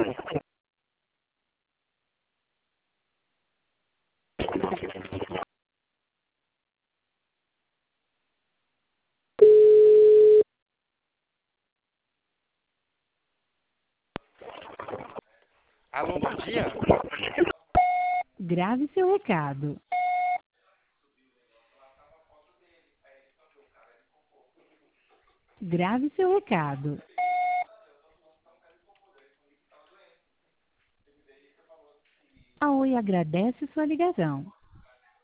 Alô, bom dia. Grave seu recado. Grave seu recado. A Oi agradece sua ligação.